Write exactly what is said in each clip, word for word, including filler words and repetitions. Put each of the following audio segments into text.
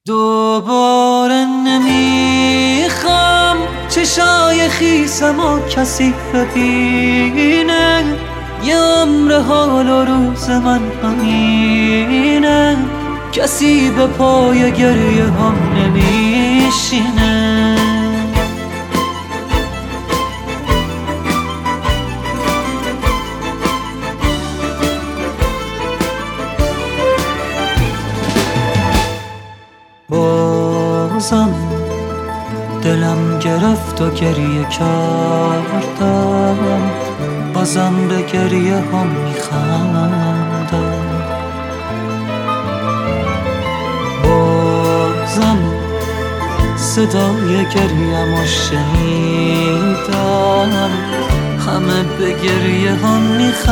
دوباره نمیخوام چشای خیسم و کسی ببینه، یه عمر حال و روز من همینه، کسی به پای گریه هم نمیشینه. بازم دلم گرفت و گریه کردم، بازم به گریه هم میخندم. بازم صدای گریم و شنیدم، همه به گریه هم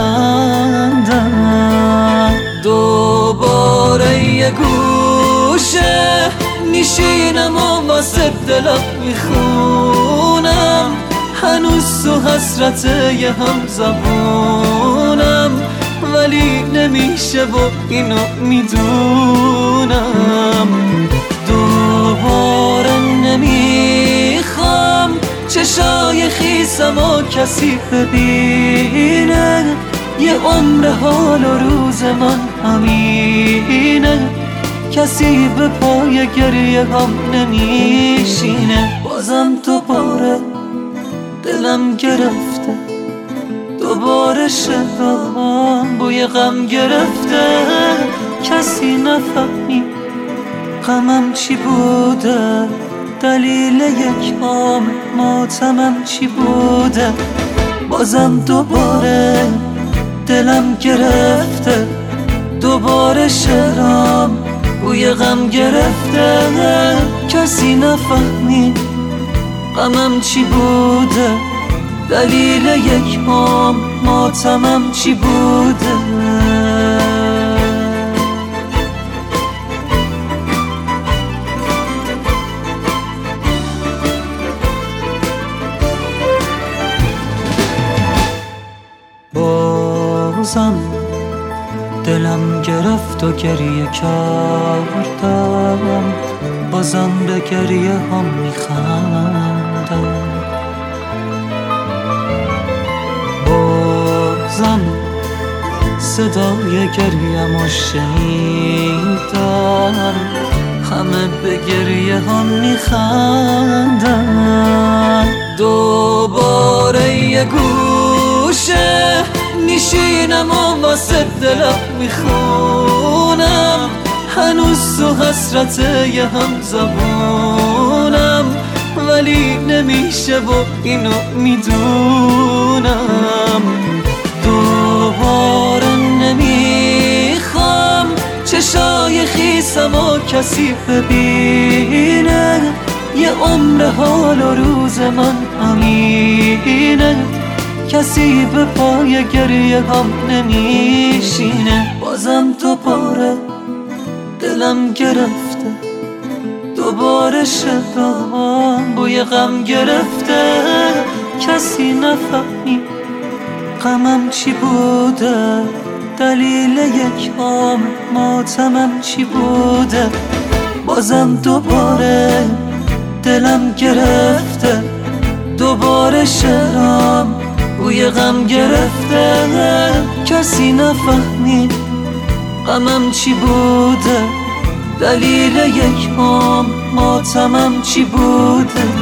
میخندم. دوباره یه گوشه میشینم و واسه دلم میخونم، هنوز تو حسرت یه هم زبونم، ولی نمیشه و اینو میدونم. دوباره نمیخوام چشای خیسم و کسی ببینه، یه عمر حال و روز من همینه، کسی به پای گریه هم نمیشینه. بازم دوباره دلم گرفته، دوباره شدم بوی غم گرفته، کسی نفهمید غمم چی بوده، دلیل یک عمر ماتمم چی بوده. بازم دوباره دلم گرفته، دوباره شدم بوی غم گرفته، کسی نفهمید غمم چی بوده، دلیل یک عمر ماتمم چی بوده. بازم دلم گرفت و گریه کردم، بازم به گریه هم میخندم. بازم صدای گریم و شنیدم، همه به گریه هم میخندم. دوباره یه گوشه میشینم و واسه دلم میخونم، هنوز تو حسرت یه هم زبونم، ولی نمیشه و اینو میدونم. دوباره نمیخوام چشای خیسم و کسی ببینه، یه عمر حال و روز من همینه، کسی به پای گریه هم نمیشینه. بازم دوباره دلم گرفته، دوباره شدم بوی غم گرفته، کسی نفهمید غمم چی بوده، دلیل یک عمر ماتمم چی بوده. بازم دوباره دلم گرفته، دوباره شدم بوی غم گرفته، کسی نفهمید غمم چی بوده، دلیل یک عمر ماتمم چی بوده.